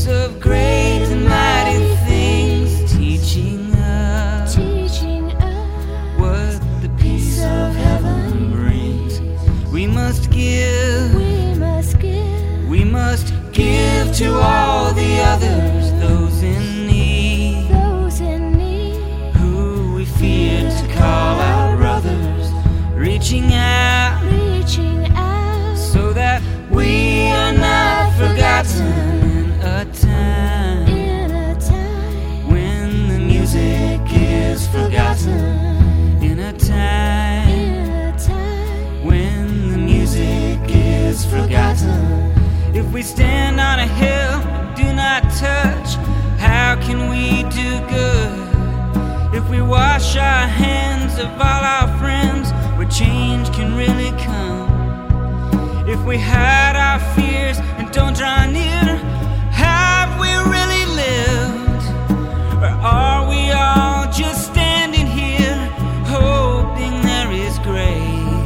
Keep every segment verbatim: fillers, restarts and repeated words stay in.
voice of great and mighty things, teaching us, teaching us what the peace of heaven brings. We must give, we must give, we must give to all the others, those in need, those in need, who we fear to call our brothers, reaching out, reaching out, so that we are not forgotten in a time, in a time when the music is forgotten, in a time, in a time when the music is forgotten. If we stand on a hill, do not touch, how can we do good? If we wash our hands of all our friends, where change can really come. If we hide our fears and don't draw near, have we really lived? Or are we all just standing here, hoping there is grace?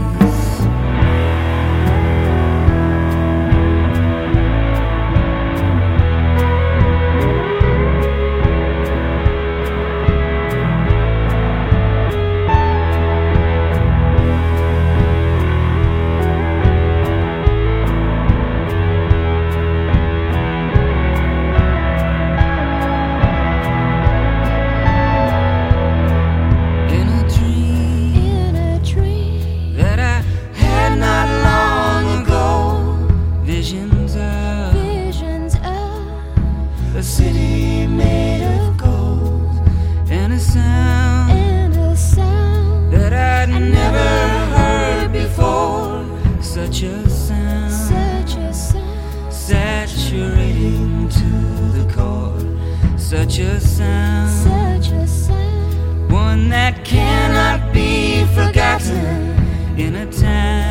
A city made of gold, and a sound, and a sound that I'd never heard before. Such a sound, such a sound saturating to the core. Such a sound, such a sound one that cannot be forgotten in a time